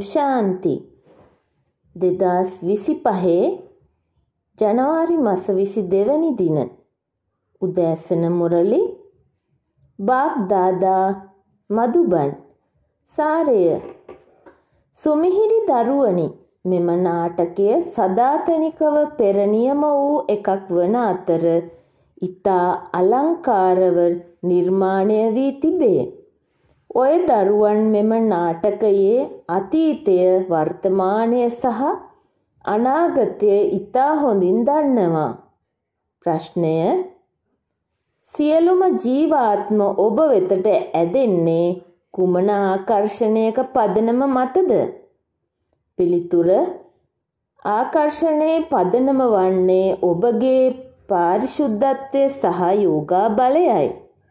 ශාන්ති 2025 ජනවාරි මාස 22 වෙනි දින උදෑසන මුරලි बाप दादा මදුබන් සාරය සුමිහිරි දරුවනි මෙම නාටකය සදාතනිකව පෙර නියම වූ එකක් වන අතර ඉතා අලංකාරව නිර්මාණය වී තිබේ. ඔය දරුවන් මෙම නාටකයේ අතීතය වර්තමානය සහ අනාගතය ඉතා හොඳින් දන්නවා. ප්‍රශ්නය සියලුම ජීවාත්ම ඔබ වෙතට ඇදෙන්නේ කුමන ආකර්ෂණයක පදනම මතද? පිළිතුර ආකර්ෂණයේ පදනම වන්නේ ඔබගේ පාරිශුද්ධත්වය සහ යෝගා බලයයි.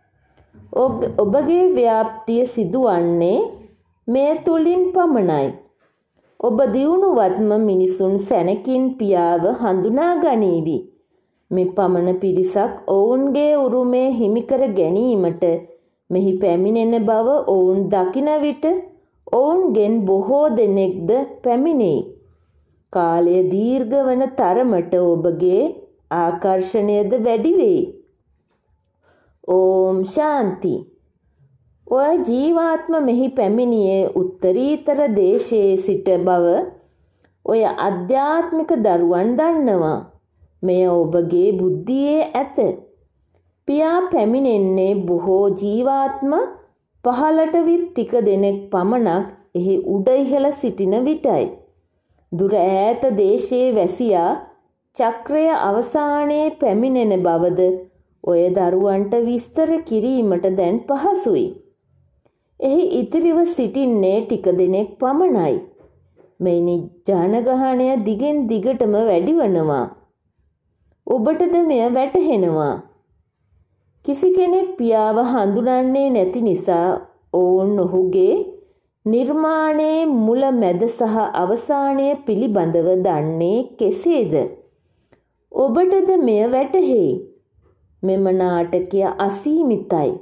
ඔබගේ ව්‍යාප්තිය සිදුවන්නේ මේ තුලින් පමණයි. ඔබ දියුණුවත්ම මිනිසුන් සැනකින් පියාව හඳුනා ගනීවි. මේ පමණ පිරිසක් ඔවුන්ගේ උරුමය හිමිකර ගැනීමට මෙහි පැමිණෙන බව ඔවුන් දකින විට ඔවුන්ගෙන් බොහෝ දෙනෙක්ද පැමිණෙයි. කාලය දීර්ඝ වන තරමට ඔබගේ ආකර්ෂණයද වැඩි වෙයි. ඕම් ශාන්ති. ඔය ජීවාත්ම මෙහි පැමිණියේ උත්තරීතර දේශයේ සිට බව ඔය අධ්‍යාත්මික දරුවන් දන්නවා. මෙය ඔබගේ බුද්ධියේ ඇත. පියා පැමිණෙන්නේ බොහෝ ජීවාත්ම පහළට විත් ටික දෙනෙක් පමණක් එහි උඩ ඉහළ සිටින විටයි. දුර ඈත දේශයේ වැසියා චක්‍රය අවසානයේ පැමිණෙන බවද ඔය දරුවන්ට විස්තර කිරීමට දැන් පහසුයි. එහි ඉතිරිව සිටින්නේ ටික දෙනෙක් පමණයි. මෙනි ජනගහණය දිගින් දිගටම වැඩි වනවා. ඔබටද මෙය වැටහෙනවා. කිසි කෙනෙක් පියාව හඳුනන්නේ නැති නිසා ඔවුන් ඔහුගේ නිර්මාණයේ මුල මැද සහ අවසානය පිළිබඳව දන්නේ කෙසේද? ඔබටද මෙය වැටහෙයි. මෙම නාටකය අසීමිතයි.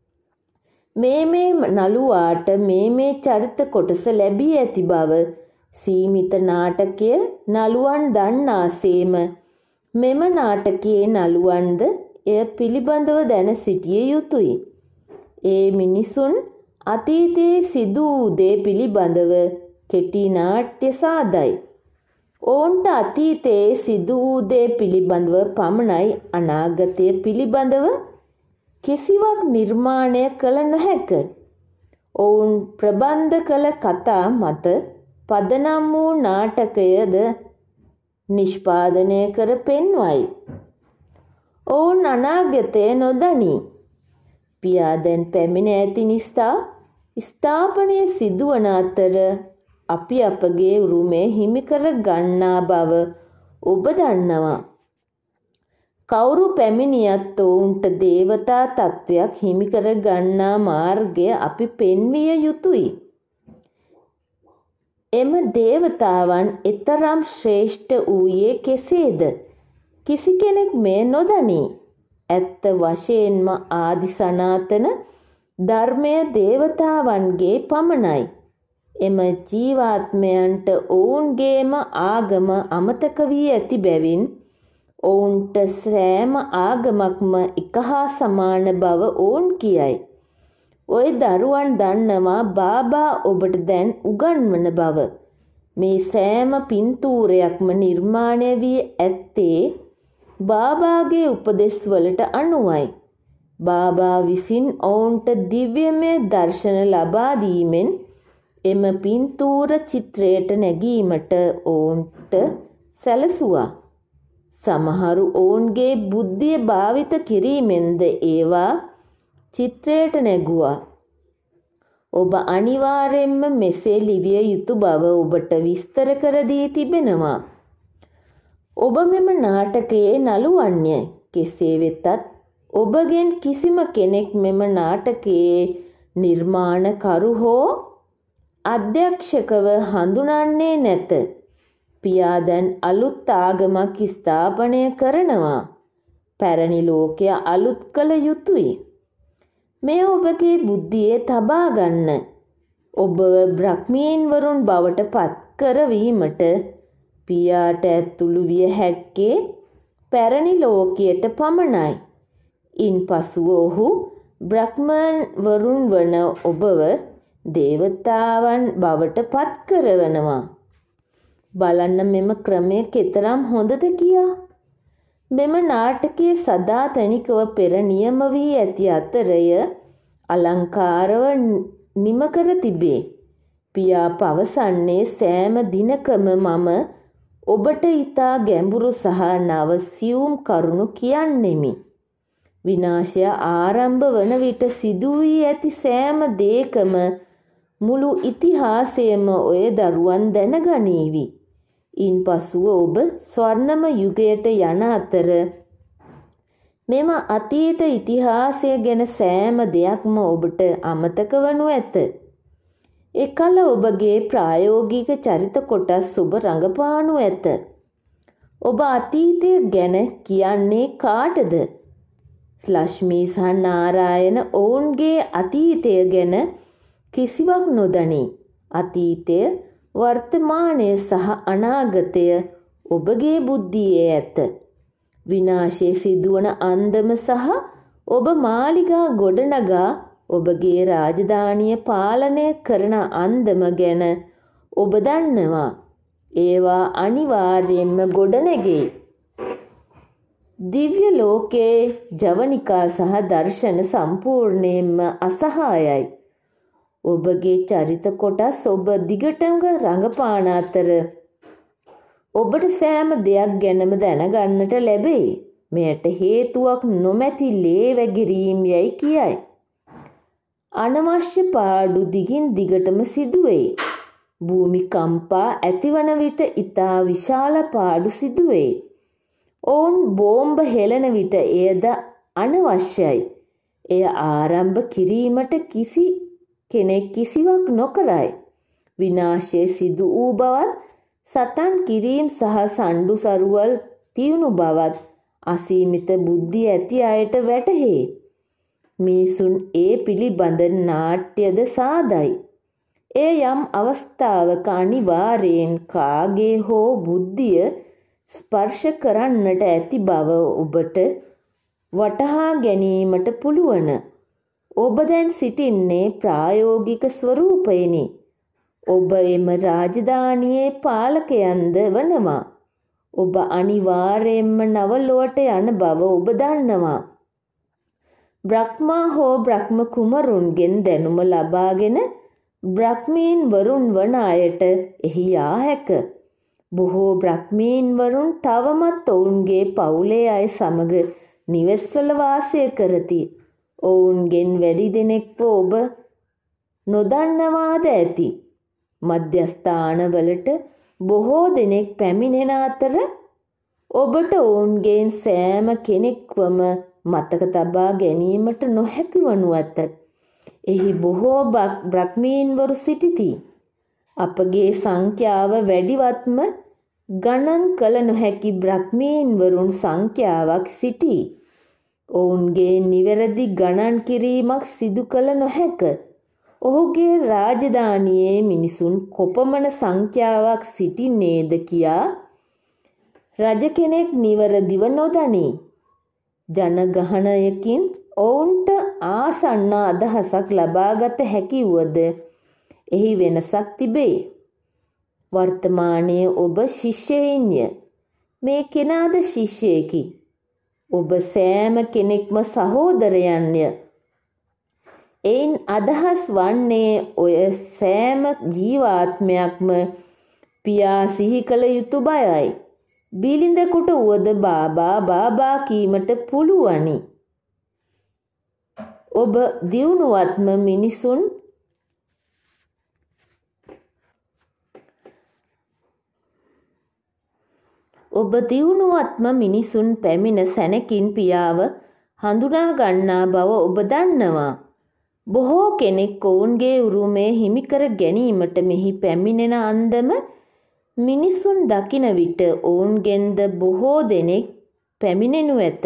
මේ නළුවාට මේ චරිත කොටස ලැබී ඇති බව සීමිත නාටකය නළුවන් දන්නාසේම මෙම නාටකයේ නළුවන්ද එය පිළිබඳව දැන සිටිය යුතුය. ඒ මිනිසුන් අතීතයේ සිදු වූ දේ පිළිබඳව කෙටි නාට්‍ය සාදයි. ඔවුන්ට අතීතයේ සිදු වූ දේ පිළිබඳව පමණයි අනාගතය පිළිබඳව කිසිවක් නිර්මාණය කළ නොහැක. ඔවුන් ප්‍රබන්ධ කළ කතා මත පදනම් වූ නාටකයද නිෂ්පාදනය කර පෙන්වයි. ඔවුන් අනාගතය නොදනී. පියා දැන් පැමිණ ඇති නිසා ස්ථාපනය සිදුවන අතර අපි අපගේ උරුමය හිමිකර ගන්නා බව ඔබ දන්නවා. කවුරු පැමිණියත් ඔවුන්ට දේවතා තත්වයක් හිමිකර ගන්නා මාර්ගය අපි පෙන්විය යුතුයි. එම දේවතාවන් එතරම් ශ්‍රේෂ්ඨ වූයේ කෙසේද? කිසි කෙනෙක් මේ නොදනී. ඇත්ත වශයෙන්ම ආදි සනාතන ධර්මය දේවතාවන්ගේ පමණයි. එම ජීවාත්මයන්ට ඔවුන්ගේම ආගම අමතක වී ඇති බැවින් ඔවුන්ට සෑම ආගමක්ම එක හා සමාන බව ඔවුන් කියයි. ඔය දරුවන් දන්නවා බාබා ඔබට දැන් උගන්වන බව. මේ සෑම පින්තූරයක්ම නිර්මාණය වී ඇත්තේ බාබාගේ උපදෙස් වලට අනුවයි. බාබා විසින් ඔවුන්ට දිව්‍යමය දර්ශන ලබා දීමෙන් එම පින්තූර චිත්‍රයට නැගීමට ඔවුන්ට සැලසුවා. සමහරු ඔවුන්ගේ බුද්ධිය භාවිත කිරීමෙන්ද ඒවා චිත්‍රයට නැගුවා. ඔබ අනිවාර්යෙන්ම මෙසේ ලිවිය යුතු බව ඔබට විස්තර කර දී තිබෙනවා. ඔබ මෙම නාටකයේ නළුවන්යයි. කෙසේ වෙතත් ඔබගෙන් කිසිම කෙනෙක් මෙම නාටකයේ නිර්මාණකරු හෝ අධ්‍යක්ෂකව හඳුනන්නේ නැත. පියා දැන් අලුත් ආගමක් ස්ථාපනය කරනවා. පැරණි ලෝකය අලුත් කළ යුතුයි. මේ ඔබගේ බුද්ධියේ තබා ගන්න. ඔබ බ්‍රහ්මීන්වරුන් බවට පත් කරවීමට පියාට ඇතුළු විය හැක්කේ පැරණි ලෝකයට පමණයි. ඉන් පසුව ඔහු බ්‍රහ්මවරුන් වන ඔබව දේවතාවන් බවට පත් කරවනවා. බලන්න මෙම ක්‍රමය කෙතරම් හොඳද කියා. මෙම නාටකයේ සදාතනිකව පෙර නියම වී ඇති අතරය අලංකාරව නිම කර තිබේ. පියා පවසන්නේ සෑම දිනකම මම ඔබට ඊතා ගැඹුරු සහ නව සියුම් කරුණු කියන්නෙමි. විනාශය ආරම්භ වන විට සිදු වී ඇති සෑම දේකම මුළු ඉතිහාසයම ඔය දරුවන් දැනගනීවි. ඉන් පසුව ඔබ ස්වර්ණම යුගයට යන අතර මෙම අතීත ඉතිහාසය ගැන සෑම දෙයක්ම ඔබට අමතක වනු ඇත. එකල ඔබගේ ප්‍රායෝගික චරිත කොටස් ඔබ රඟපානු ඇත. ඔබ අතීතය ගැන කියන්නේ කාටද? ලක්ෂ්මී සහ නාරායන ඔවුන්ගේ අතීතය ගැන කිසිවක් නොදනී. අතීතය, වර්තමානය සහ අනාගතය ඔබගේ බුද්ධියේ ඇත. විනාශය සිදුවන අන්දම සහ ඔබ මාලිගා ගොඩනගා ඔබගේ රාජධානිය පාලනය කරන අන්දම ගැන ඔබ දන්නවා. ඒවා අනිවාර්යයෙන්ම ගොඩනැගෙයි. දිව්‍ය ලෝකයේ ජවනිකා සහ දර්ශන සම්පූර්ණයෙන්ම අසහායයි. ඔබගේ චරිත කොටස් ඔබ දිගටම රඟපාන අතර ඔබට සෑම දෙයක් ගැනම දැනගන්නට ලැබේ. මෙයට හේතුවක් නොමැති ලේ වැගිරීම් යයි කියයි. අනවශ්‍ය පාඩු දිගින් දිගටම සිදුවෙයි. භූමිකම්පා ඇතිවන විට ඉතා විශාල පාඩු සිදුවෙයි. ඔවුන් බෝම්බ හෙළන විට එයද අනවශ්‍යයි. එය ආරම්භ කිරීමට කිසි කෙනෙක් කිසිවක් නොකරයි. විනාශය සිදු වූ බවත් සටන් කිරීම සහ සණ්ඩු සරුවල් තියුණු බවත් අසීමිත බුද්ධි ඇති අයට වැටහේ. මිනිසුන් ඒ පිළිබඳ නාට්‍යද සාදයි. එය යම් අවස්ථාවක අනිවාර්යෙන් කාගේ හෝ බුද්ධිය ස්පර්ශ කරන්නට ඇති බව ඔබට වටහා ගැනීමට පුළුවන්. ඔබ දැන් සිටින්නේ ප්‍රායෝගික ස්වරූපයෙනි. ඔබ එම රාජධානියේ පාලකයන්ද වනවා. ඔබ අනිවාර්යයෙන්ම නව ලොවට යන බව ඔබ දන්නවා. බ්‍රහ්මා හෝ බ්‍රහ්ම කුමරුන්ගෙන් දැනුම ලබාගෙන බ්‍රහ්මීන් වරුන් වන අයට එහි යා හැක. බොහෝ බ්‍රහ්මීන් වරුන් තවමත් ඔවුන්ගේ පවුලේ අය සමග නිවෙස්වල වාසය කරති. ඔවුන්ගෙන් වැඩි දෙනෙක්ව ඔබ නොදන්නවාද ඇති. මධ්‍යස්ථානවලට බොහෝ දෙනෙක් පැමිණෙන අතර ඔබට ඔවුන්ගෙන් සෑම කෙනෙක්වම මතක තබා ගැනීමට නොහැකි වනු ඇත. එහි බොහෝ බ්‍රහ්මීන්වරු සිටිති. අපගේ සංඛ්‍යාව වැඩිවත්ම ගණන් කළ නොහැකි බ්‍රහ්මීන්වරුන් සංඛ්‍යාවක් සිටී. ඔවුන්ගේ නිවැරදි ගණන් කිරීමක් සිදු කළ නොහැක. ඔහුගේ රාජධානියේ මිනිසුන් කොපමණ සංඛ්‍යාවක් සිටින්නේද කියා රජ කෙනෙක් නිවැරදිව නොදනී. ජනගහනයකින් ඔවුන්ට ආසන්න අදහසක් ලබාගත හැකි වුවද එහි වෙනසක් තිබේ. වර්තමානයේ ඔබ ශිෂ්‍යයින්ය. මේ කෙනාද ශිෂ්‍යයෙකි. ඔබ සෑම කෙනෙක්ම සහෝදරයන්ය. එයින් අදහස් වන්නේ ඔය සෑම ජීවාත්මයක්ම පියා සිහි කළ යුතු බයයි. බිලිඳකුට වුවද බාබා බාබා කීමට පුළුවනි. ඔබ දියුණුවත්ම මිනිසුන් පැමිණ සැනකින් පියාව හඳුනා ගන්නා බව ඔබ දන්නවා. බොහෝ කෙනෙක් ඔවුන්ගේ උරුමය හිමිකර ගැනීමට මෙහි පැමිණෙන අන්දම මිනිසුන් දකින විට ඔවුන්ගෙන්ද බොහෝ දෙනෙක් පැමිණෙනු ඇත.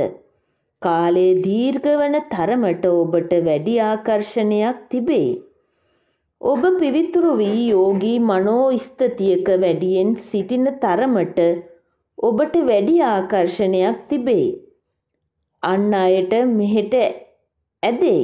කාලය දීර්ඝ වන තරමට ඔබට වැඩි ආකර්ෂණයක් තිබේ. ඔබ පිවිතුරු වී යෝගී මනෝ ස්ථතියක වැඩියෙන් සිටින තරමට ඔබට වැඩි ආකර්ෂණයක් තිබේ. අන් අයට මෙහෙට ඇදේ.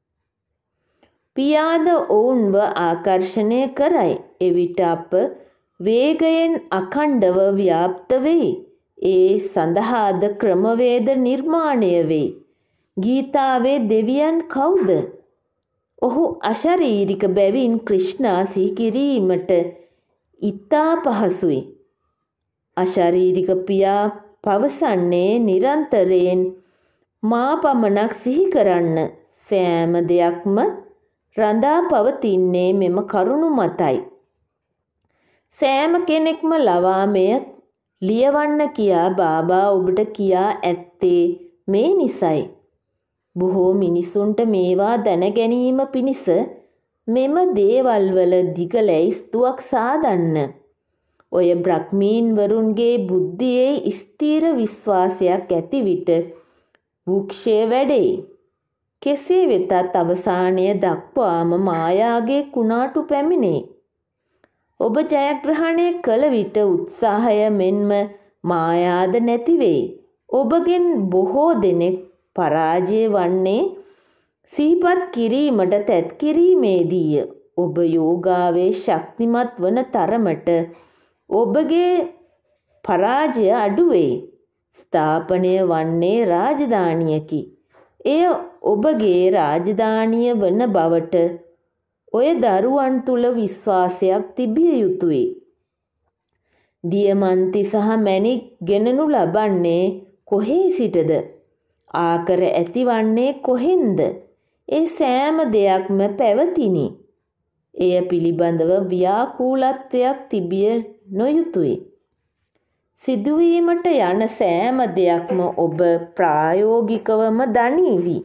පියාද ඔවුන්ව ආකර්ෂණය කරයි. එවිට අප වේගයෙන් අඛණ්ඩව ව්‍යාප්ත වෙයි. ඒ සඳහාද ක්‍රමවේද නිර්මාණය වෙයි. ගීතාවේ දෙවියන් කවුද? ඔහු අශරීරික බැවින් ක්‍රිෂ්ණා සිහි කිරීමට ඉතා පහසුයි. අශරීරික පියා පවසන්නේ නිරන්තරයෙන් මා පමණක් සිහි කරන්න. සෑම දෙයක්ම රඳා පවතින්නේ මෙම කරුණු මතයි. සෑම කෙනෙක්ම ලවා මෙය ලියවන්න කියා බාබා ඔබට කියා ඇත්තේ මේ නිසයි. බොහෝ මිනිසුන්ට මේවා දැන ගැනීම පිණිස මෙම දේවල් වල දිග ලැයිස්තුවක් සාදන්න. ඔය බ්‍රහ්මීන් වරුන්ගේ බුද්ධියේ ස්ථීර විශ්වාසයක් ඇති විට වෘක්ෂය වැඩෙයි. කෙසේ වෙතත් අවසානය දක්වාම මායාගේ කුණාටු පැමිණේ. ඔබ ජයග්‍රහණය කළ විට උත්සාහය මෙන්ම මායාද නැති වෙයි. ඔබගෙන් බොහෝ දෙනෙක් පරාජය වන්නේ සිහිපත් කිරීමට තැත් කිරීමේදීය. ඔබ යෝගාවේ ශක්තිමත් වන තරමට ඔබගේ පරාජය අඩුවේ. ස්ථාපනය වන්නේ රාජධානියකි. එය ඔබගේ රාජධානිය වන බවට ඔය දරුවන් තුල විශ්වාසයක් තිබිය යුතුය. දියමන්ති සහ මැණික් ගෙනනු ලබන්නේ කොහේ සිටද? ආකර ඇතිවන්නේ කොහෙන්ද? ඒ සෑම දෙයක්ම පැවතිනි. එය පිළිබඳව ව්‍යාකූලත්වයක් තිබිය නොයුතුය. සිදුවීමට යන සෑම දෙයක්ම ඔබ ප්‍රායෝගිකවම දනීවි.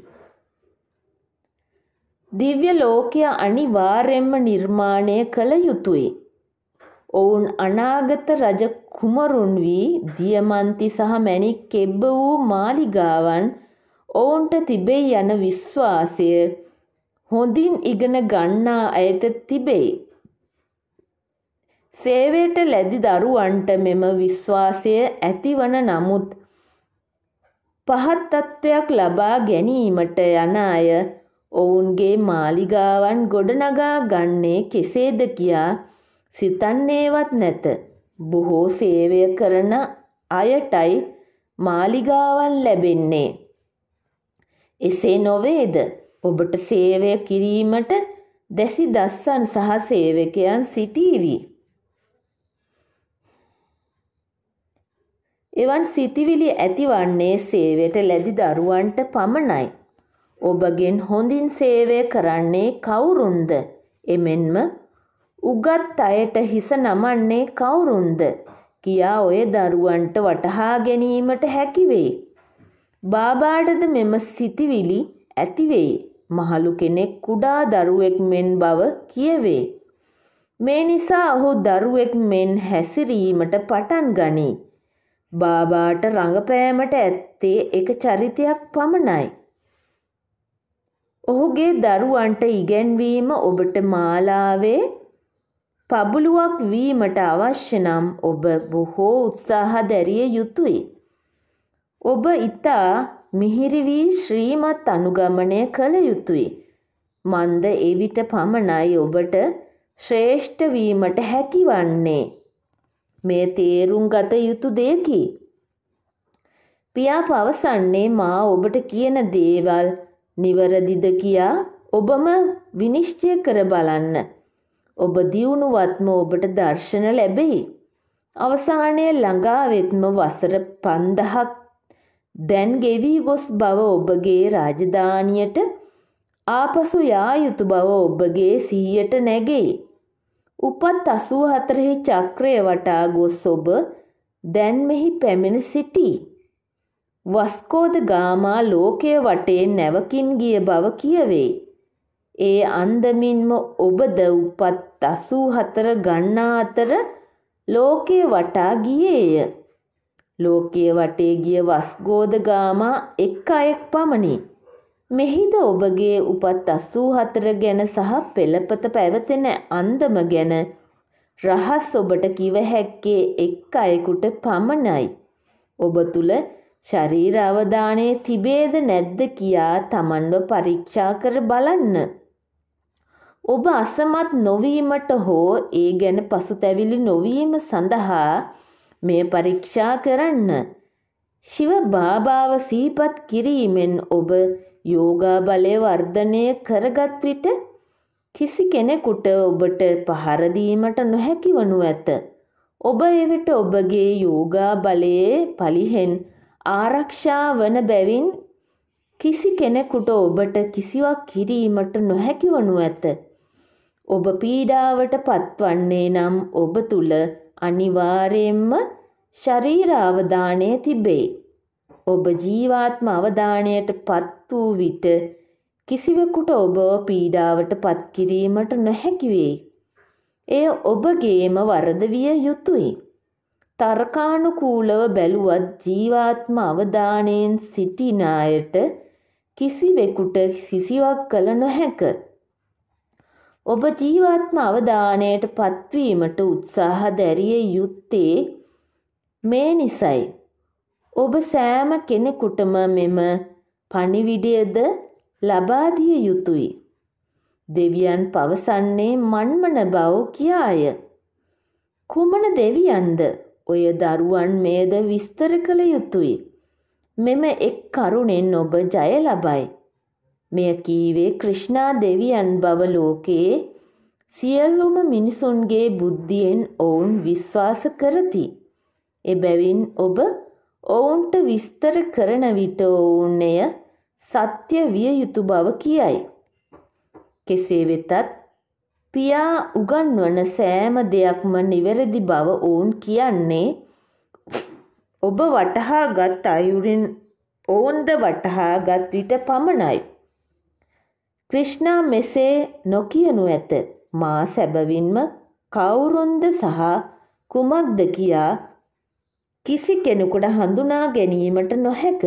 දිව්‍ය ලෝකය අනිවාර්යෙන්ම නිර්මාණය කළ යුතුය. ඔවුන් අනාගත රජ කුමරුන් වී දියමන්ති සහ මැණික් කෙබ්බ වූ මාලිගාවන් ඔවුන්ට තිබෙයි යන විශ්වාසය හොඳින් ඉගෙන ගන්නා අයට තිබෙයි. සේවයට ලැබි දරුවන්ට මෙම විශ්වාසය ඇතිවන නමුත් පහත් තත්ත්වයක් ලබා ගැනීමට යන අය ඔවුන්ගේ මාලිගාවන් ගොඩනගා ගන්නේ කෙසේද කියා සිතන්නේවත් නැත. බොහෝ සේවය කරන අයටයි මාලිගාවන් ලැබෙන්නේ. එසේ නොවේද? ඔබට සේවය කිරීමට දැසි දස්සන් සහ සේවකයන් සිටීවි. එවන් සිතිවිලි ඇතිවන්නේ සේවයට ලැබි දරුවන්ට පමණයි. ඔබගෙන් හොඳින් සේවය කරන්නේ කවුරුන්ද? එමෙන්ම උගත් අයට හිස නමන්නේ කවුරුන්ද කියා ඔය දරුවන්ට වටහා ගැනීමට හැකි වෙයි. බාබාටද මෙම සිතිවිලි ඇති වෙයි. මහලු කෙනෙක් කුඩා දරුවෙක් මෙන් බව කියවේ. මේ නිසා ඔහු දරුවෙක් මෙන් හැසිරීමට පටන් ගනී. බාබාට රඟපෑමට ඇත්තේ එක චරිතයක් පමණයි. ඔහුගේ දරුවන්ට ඉගැන්වීම ඔබට මාලාවේ පබුලුවක් වීමට අවශ්‍ය නම් ඔබ බොහෝ උත්සාහ දැරිය යුතුය. ඔබ ඊතා මිහිරි වී ශ්‍රීමත් අනුගමනය කළ යුතුය. මන්ද එවිට පමණයි ඔබට ශ්‍රේෂ්ඨ වීමට හැකිවන්නේ. මේ තේරුම් ගත යුතු දෙයකි. පියා පවසන්නේ මා ඔබට කියන දේවල් නිවැරදිද කියා ඔබම විනිශ්චය කර බලන්න. ඔබ දියුණුවත්ම ඔබට දර්ශන ලැබෙයි. අවසානයේ ළඟා වෙත්ම වසර 5000ක් දැන් ගෙවි ගොස් බව ඔබගේ රාජධානියට ආපසු යා යුතු බව ඔබගේ සිහියට නැගෙයි. උපත් 84 චක්‍රය වටා ගොස් ඔබ දැන් මෙහි පැමිණ සිටී. වස්කෝද ගාමා ලෝකයේ වටේ නැවකින් ගිය බව කියවේ. ඒ අන්දමින්ම ඔබද උපත් 84 ගන්නා අතර ලෝකයේ වටා ගියේය. ලෝකයේ වටේ ගිය වස්කෝද ගාමා එක් අයෙක් පමණි. මෙහිද ඔබගේ උපත් 84 ගැන සහ පෙළපත පැවතෙන අන්දම ගැන රහස් ඔබට කිව හැක්කේ එක් අයෙකුට පමණයි. ඔබ තුල ශරීර අවධානය තිබේද නැද්ද කියා Tamanව පරීක්ෂා කර බලන්න. ඔබ අසමත් නොවීමට හෝ ඒ ගැන පසුතැවිලි නොවීම සඳහා මෙය පරීක්ෂා කරන්න. ශිව බාබාව සිහිපත් කිරීමෙන් ඔබ යෝගා බලය වර්ධනය කරගත් විට කිසි කෙනෙකුට ඔබට පහර දීමට නොහැකි වනු ඇත. ඔබ එවිට ඔබගේ යෝගා බලයේ පලිහෙන් ආරක්ෂා වන බැවින් කිසි කෙනෙකුට ඔබට කිසිවක් කිරීමට නොහැකි වනු ඇත. ඔබ පීඩාවට පත්වන්නේ නම් ඔබ තුල අනිවාර්යයෙන්ම ශරීර අවධානය තිබේ. ඔබ ජීවාත්ම අවධානයට පත් වූ විට කිසිවෙකුට ඔබ පීඩාවට පත් කිරීමට නොහැකි වෙයි. එය ඔබගේම වරද විය යුතුය. තර්කානුකූලව බැලුවත් ජීවාත්ම අවධානයෙන් සිටින අයට කිසිවෙකුට කිසිවක් කළ නොහැක. ඔබ ජීවාත්ම අවධානයට පත්වීමට උත්සාහ දැරිය යුත්තේ මේ නිසයි. ඔබ සෑම කෙනෙකුටම මෙම පණිවිඩයද ලබා දිය යුතුය. දෙවියන් පවසන්නේ මන්මන බව කියාය. කුමන දෙවියන්ද? ඔය දරුවන් මේද විස්තර කළ යුතුය. මෙම එක් කරුණෙන් ඔබ ජය ලබයි. මෙය කීවේ ක්‍රිෂ්ණා දෙවියන් බව ලෝකයේ සියලුම මිනිසුන්ගේ බුද්ධියෙන් ඔවුන් විශ්වාස කරති. එබැවින් ඔබ ඔවුන්ට විස්තර කරන විට ඔවුන් එය සත්‍ය විය යුතු බව කියයි. කෙසේ වෙතත් පියා උගන්වන සෑම දෙයක්ම නිවැරදි බව ඔවුන් කියන්නේ ඔබ වටහාගත් අයුරින් ඔවුන්ද වටහාගත් විට පමණයි. ක්‍රිෂ්ණා මෙසේ නොකියනු ඇත. මා සැබවින්ම කවුරුන්ද සහ කුමක්ද කියා කිසි කෙනෙකුට හඳුනා ගැනීමට නොහැක.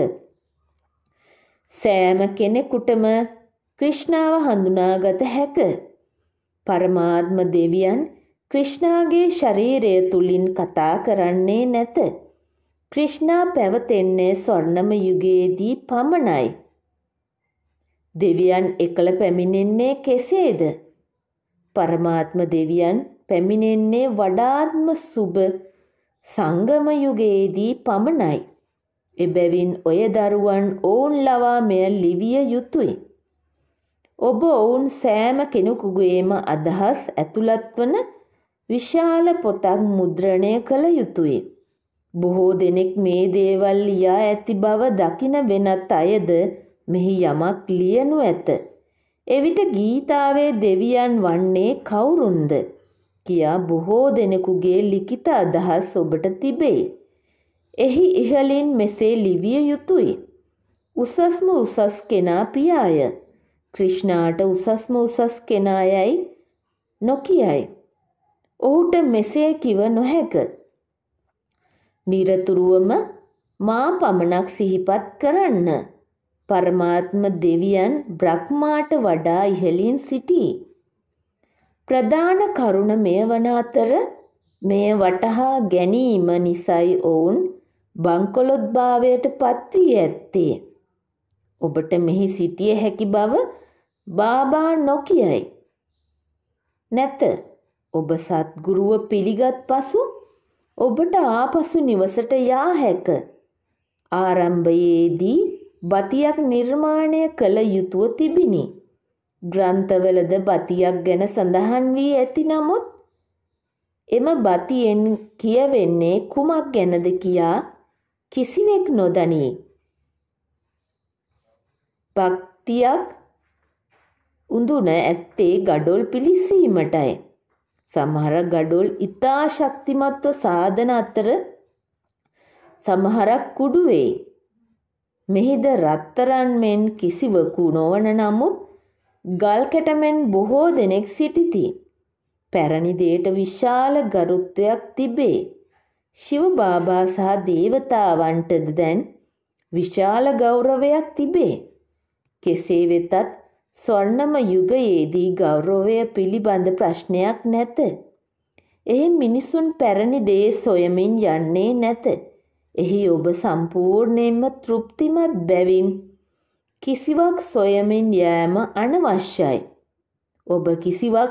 සෑම කෙනෙකුටම ක්‍රිෂ්ණාව හඳුනාගත හැක. පරමාත්ම දෙවියන් ක්‍රිෂ්ණාගේ ශරීරය තුලින් කතා කරන්නේ නැත. ක්‍රිෂ්ණා පැවතෙන්නේ ස්වර්ණම යුගයේදී පමණයි. දෙවියන් එකල පැමිණෙන්නේ කෙසේද? පරමාත්ම දෙවියන් පැමිණෙන්නේ වඩාත්ම සුබ සංගම යුගයේදී පමණයි. එබැවින් ඔය දරුවන් ඔවුන් ලවා මෙය ලිවිය යුතුය. ඔබ ඔවුන් සෑම කෙනෙකුගේම අදහස් ඇතුළත් වන විශාල පොතක් මුද්‍රණය කළ යුතුය. බොහෝ දෙනෙක් මේ දේවල් ලියා ඇති බව දකින වෙනත් අයද මෙහි යමක් ලියනු ඇත. එවිට ගීතාවේ දෙවියන් වන්නේ කවුරුන්ද කියා බොහෝ දෙනෙකුගේ ලිඛිත අදහස් ඔබට තිබේ. එහි ඉහළින් මෙසේ ලිවිය යුතුය. උසස්ම උසස් කෙනා පියාය. ක්‍රිෂ්ණාට උසස්ම උසස් කෙනායයි නොකියයි. ඔහුට මෙසේ කිව නොහැක. නිරතුරුවම මා පමණක් සිහිපත් කරන්න. පරමාත්ම දෙවියන් බ්‍රහ්මාට වඩා ඉහළින් සිටී. ප්‍රධාන කරුණ මෙය වන අතර මෙය වටහා ගැනීම නිසයි ඔවුන් බංකොලොත් භාවයට පත් වී ඇත්තේ. ඔබට මෙහි සිටිය හැකි බව බාබා නොකියයි. නැත. ඔබ සත්ගුරුව පිළිගත් පසු ඔබට ආපසු නිවසට යා හැක. ආරම්භයේදී බතියක් නිර්මාණය කළ යුතුව තිබිනි. ග්‍රන්ථවලද බතියක් ගැන සඳහන් වී ඇති නමුත් එම බතියෙන් කියවෙන්නේ කුමක් ගැනද කියා කිසිවෙක් නොදනී. භක්තියක් උඳුන ඇත්තේ ගඩොල් පිලිසීමටයි. සමහර ගඩොල් ඉතා ශක්තිමත්ව සාධන අතර සමහරක් කුඩු වෙයි. මෙහිද රත්තරන් මෙන් කිසිවකු නොවන නමුත් ගල් කැටමෙන් බොහෝ දෙනෙක් සිටිති. පැරණි දේට විශාල ගරුත්වයක් තිබේ. ශිව බාබා සහ දේවතාවන්ටද දැන් විශාල ගෞරවයක් තිබේ. කෙසේ වෙතත් ස්වර්ණම යුගයේදී ගෞරවය පිළිබඳ ප්‍රශ්නයක් නැත. එහි මිනිසුන් පැරණි දේ සොයමින් යන්නේ නැත. එහි ඔබ සම්පූර්ණයෙන්ම තෘප්තිමත් බැවින් කිසිවක් සොයමින් යෑම අනවශ්‍යයි. ඔබ කිසිවක්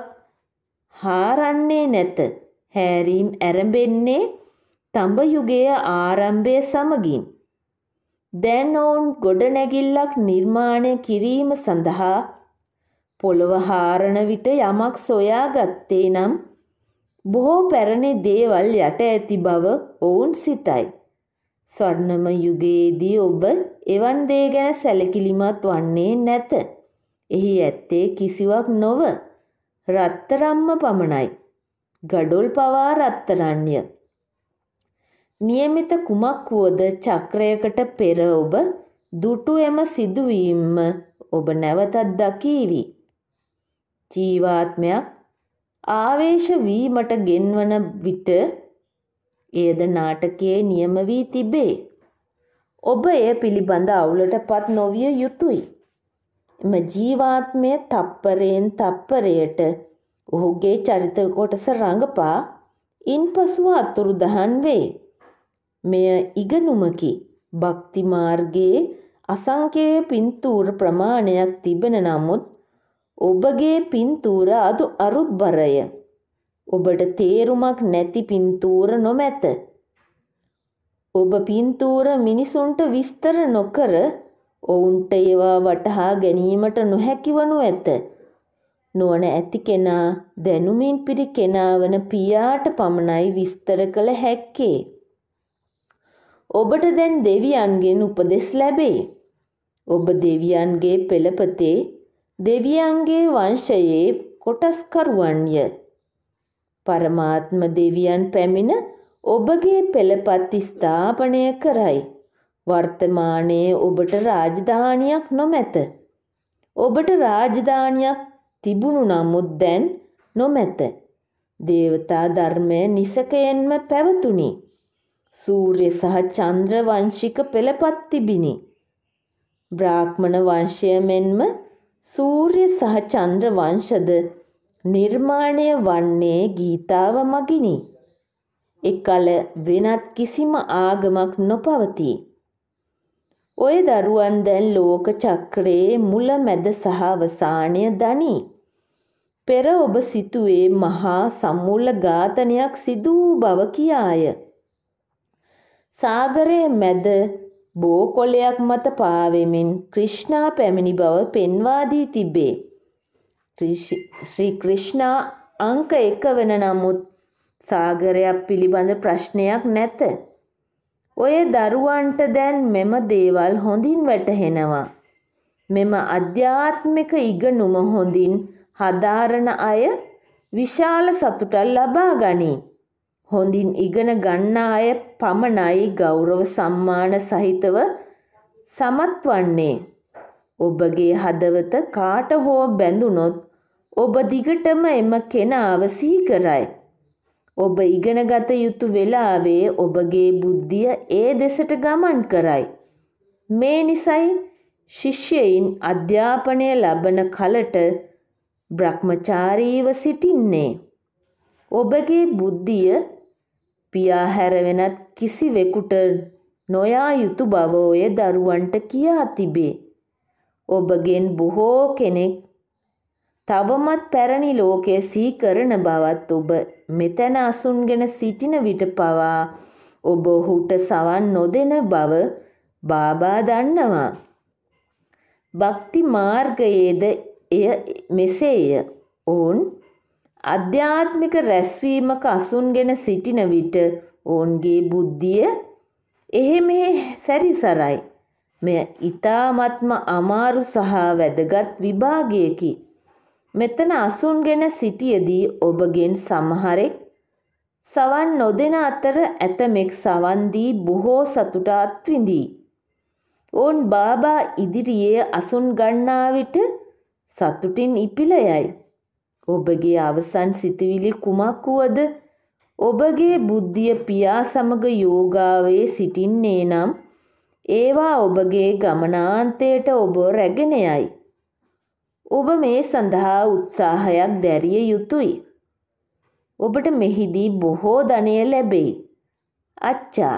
හාරන්නේ නැත. හැරීම් ඇරඹෙන්නේ තඹ යුගයේ ආරම්භය සමගින්. දැන් ඔවුන් ගොඩනැගිල්ලක් නිර්මාණය කිරීම සඳහා පොළව හාරන විට යමක් සොයාගත්තේ නම් බොහෝ පැරණි දේවල් යට ඇති බව ඔවුන් සිතයි. ස්වර්ණම යුගයේදී ඔබ එවන් දේ ගැන සැලකිලිමත් වන්නේ නැත. එහි ඇත්තේ කිසිවක් නොව රත්තරම්ම පමණයි. ගඩොල් පවා රත්තරන්ය. නියමිත කුමක් වුවද චක්‍රයකට පෙර ඔබ දුටු එම සිදුවීම ඔබ නැවතත් දකීවි. ජීවාත්මයක් ආවේශ වීමට ගෙන්වන විට එයද නාටකයේ නියම වී තිබේ. ඔබ එය පිළිබඳ අවුලට පත් නොවිය යුතුයි. එම ජීවාත්මය තප්පරයෙන් තප්පරයට ඔහුගේ චරිත කොටස රඟපා ඉන්පසුව අතුරුදහන් වේ. මෙය ඉගෙනුමකි. භක්ති මාර්ගයේ අසංඛ්‍යය පින්තූර ප්‍රමාණයක් තිබෙන නමුත් ඔබගේ පින්තූර අරුත්බරය. ඔබට තේරුමක් නැති පින්තූර නොමැත. ඔබ පින්තූර මිනිසුන්ට විස්තර නොකර ඔවුන්ට ඒවා වටහා ගැනීමට නොහැකි වනු ඇත. නුවණ ඇති කෙනා දැනුමින් පිරි කෙනා වන පියාට පමණයි විස්තර කළ හැක්කේ. ඔබට දැන් දෙවියන්ගෙන් උපදෙස් ලැබේ. ඔබ දෙවියන්ගේ පෙළපතේ දෙවියන්ගේ වංශයේ කොටස්කරුවන්ය. පරමාත්ම දෙවියන් පැමිණ ඔබගේ පෙළපත් ස්ථාපනය කරයි. වර්තමානයේ ඔබට රාජධානියක් නොමැත. ඔබට රාජධානියක් තිබුණු නමුත් දැන් නොමැත. දේවතා ධර්මය නිසකයෙන්ම පැවතුණි. සූර්ය සහ චන්ද්‍ර වංශික පෙළපත් තිබිනි. බ්‍රාහ්මණ වංශය මෙන්ම සූර්ය සහ චන්ද්‍ර වංශද නිර්මාණය වන්නේ ගීතාව මගිනි. එකල වෙනත් කිසිම ආගමක් නොපවතී. ඔය දරුවන් දැන් ලෝක චක්‍රයේ මුල මැද සහ අවසානය දනී. පෙර ඔබ සිතුවේ මහා සම්මූල ඝාතනයක් සිදු වූ බව කියාය. සාගරයේ මැද බෝකොලයක් මත පාවෙමින් ක්‍රිෂ්ණා පැමිණි බව පෙන්වා දී තිබේ. ශ්‍රී ක්‍රිෂ්ණා අංක 1 වෙන නමුත් සාගරයක් පිළිබඳ ප්‍රශ්නයක් නැත. ඔය දරුවන්ට දැන් මෙම දේවල් හොඳින් වැටහෙනවා. මෙම අධ්‍යාත්මික ඉගෙනුම හොඳින් හදාරන අය විශාල සතුටක් ලබා ගනී. හොඳින් ඉගෙන ගන්නා අය පමණයි ගෞරව සම්මාන සහිතව සමත් වන්නේ. ඔබගේ හදවත කාට හෝ බැඳුනොත් ඔබ දිගටම එම කෙනාව සිහි කරයි. ඔබ ඉගෙන ගත යුතු වෙලාවේ ඔබගේ බුද්ධිය ඒ දෙසට ගමන් කරයි. මේ නිසයි ශිෂ්‍යයින් අධ්‍යාපනය ලබන කලට බ්‍රහ්මචාරීව සිටින්නේ. ඔබගේ බුද්ධිය පියා හැර වෙනත් කිසිවෙකුට නොයා යුතු බව ඔය දරුවන්ට කියා තිබේ. ඔබගෙන් බොහෝ කෙනෙක් තවමත් පැරණි ලෝකයේ සිහි කරන බවත් ඔබ මෙතන අසුන්ගෙන සිටින විට පවා ඔබ ඔහුට සවන් නොදෙන බව බාබා දන්නවා. භක්ති මාර්ගයේද එය මෙසේය. ඔවුන් අධ්‍යාත්මික රැස්වීමක අසුන්ගෙන සිටින විට ඔවුන්ගේ බුද්ධිය එහෙ මෙහෙ සැරිසරයි. මෙය ඊ타ත්ම අමාරු සහ වැදගත් විභාගයකි. මෙතන අසුන්ගෙන සිටියදී ඔබගෙන් සමහරෙක් සවන් නොදෙන අතර ඇතමෙක් සවන් දී බොහෝ සතුට අත්විඳී. ඔවුන් බාබා ඉදිරියේ අසුන් ගන්නා විට සතුටින් ඉපිල යයි. ඔබගේ අවසන් සිතවිලි කුමක් වුවද ඔබගේ බුද්ධිය පියා සමග යෝගාවේ සිටින්නේ නම් ඒවා ඔබගේ ගමනාන්තයට ඔබ රැගෙන යයි. ඔබ මේ සඳහා උත්සාහයක් දැරිය යුතුයි. ඔබට මෙහිදී බොහෝ ධනය ලැබෙයි. අච්චා.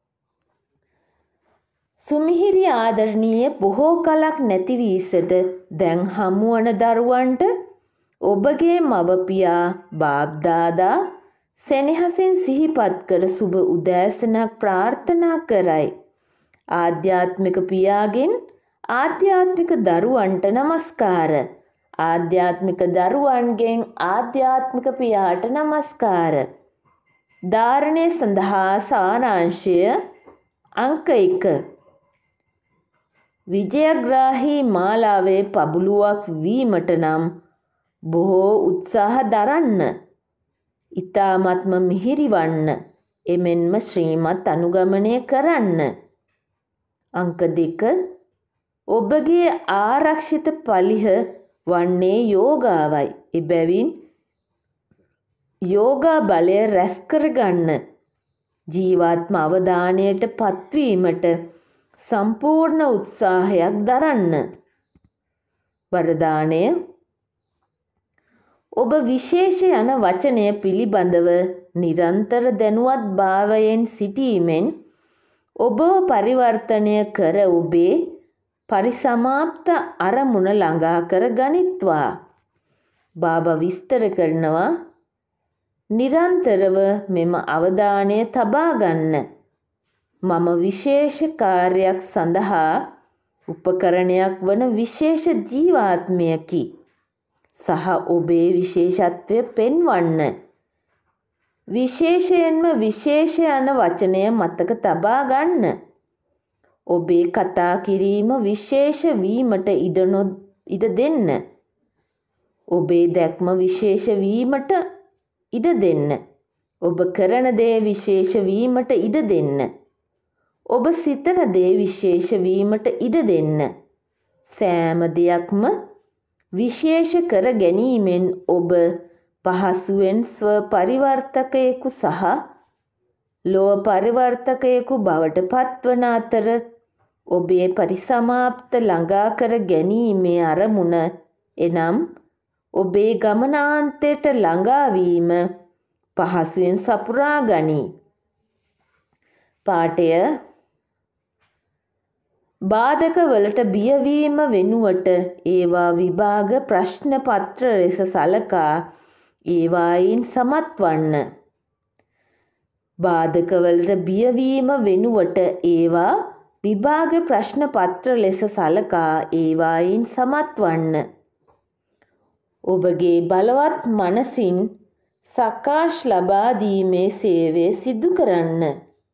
සුමිහිරි ආදරණීය බොහෝ කලක් නැති වීසට දැන් හමුවන දරුවන්ට ඔබගේ මව්පියා බාප්දාදා සෙනෙහසින් සිහිපත් කර සුබ උදෑසනක් ප්‍රාර්ථනා කරයි. ආධ්‍යාත්මික පියාගෙන් ආධ්‍යාත්මික දරුවන්ට නමස්කාර. ආධ්‍යාත්මික දරුවන්ගෙන් ආධ්‍යාත්මික පියාට නමස්කාර. ධාරණය සඳහා සාරාංශය අංක 1. විජයග්‍රාහී මාලාවේ පබළුවක් වීමට නම් බොහෝ උත්සාහ දරන්න. ඊ타ත්ම මිහිරි වන්න. එමෙන්ම ශ්‍රීමත් අනුගමනය කරන්න. අංක 2. ඔබගේ ආරක්ෂිත පලිහ වන්නේ යෝගාවයි. එබැවින් යෝගා බලය රැස් කරගන්න. ජීවාත්ම අවධානයට පත්වීමට සම්පූර්ණ උත්සාහයක් දරන්න. වරදානය. ඔබ විශේෂ යන වචනය පිළිබඳව නිරන්තර දැනුවත් භාවයෙන් සිටීමෙන් ඔබව පරිවර්තනය කර ඔබේ පරිසමාප්ත අරමුණ ළඟා කර ගනිත්වා. බාබා විස්තර කරනවා නිරන්තරව මෙම අවධානය තබා ගන්න. මම විශේෂ කාර්යයක් සඳහා උපකරණයක් වන විශේෂ ජීවාත්මයකි. සහ ඔබේ විශේෂත්වය පෙන්වන්න. විශේෂයෙන්ම විශේෂ යන වචනය මතක තබා ගන්න. ඔබේ කතා කිරීම විශේෂ වීමට ඉඩ දෙන්න. ඔබේ දැක්ම විශේෂ වීමට ඉඩ දෙන්න. ඔබ කරන දේ විශේෂ වීමට ඉඩ දෙන්න. ඔබ සිතන දේ විශේෂ වීමට ඉඩ දෙන්න. සෑම දෙයක්ම විශේෂ කර ගැනීමෙන් ඔබ පහසුවෙන් ස්ව පරිවර්තකයෙකු සහ ලෝක පරිවර්තකයෙකු බවට පත්වන අතර ඔබේ පරිසමාප්ත ළඟා කර ගැනීමේ අරමුණ එනම් ඔබේ ගමනාන්තයට ළඟාවීම පහසුවෙන් සපුරා ගනී. පාඨය බාධකවලට බියවීම වෙනුවට ඒවා විභාග ප්‍රශ්න පත්‍ර ලෙස සලකා ඒවායින් සමත් වන්න. බාධකවලට බියවීම වෙනුවට ඒවා විභාග ප්‍රශ්න පත්‍ර ලෙස සලකා ඒවායින් සමත් වන්න. ඔබගේ බලවත් මනසින් සකාශ ලබා දීමේ සේවය සිදු කරන්න.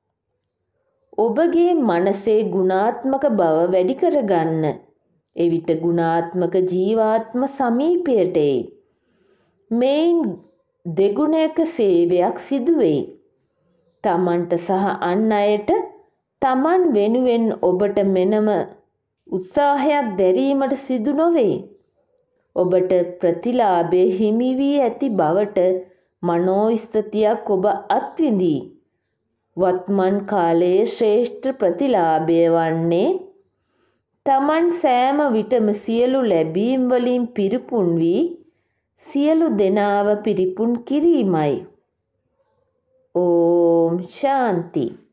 ඔබගේ මනසේ ගුණාත්මක බව වැඩි කරගන්න. එවිට ගුණාත්මක ජීවාත්ම සමීපයට එයි. මේන් දෙගුණයක සේවයක් සිදු වෙයි. තමන්ට සහ අන් අයට තමන් වෙනුවෙන් ඔබට මෙනම උත්සාහයක් දැරීමට සිදු නොවේ. ඔබට ප්‍රතිලාභය හිමි වී ඇති බවට මනෝස්ථිතියක් ඔබ අත්විඳී. වත්මන් කාලයේ ශ්‍රේෂ්ඨ ප්‍රතිලාභය වන්නේ තමන් සෑම විටම සියලු ලැබීම් වලින් පිරිපුන් වී සියලු දෙනාව පිරිපුන් කිරීමයි. ඕම් ශාන්ති.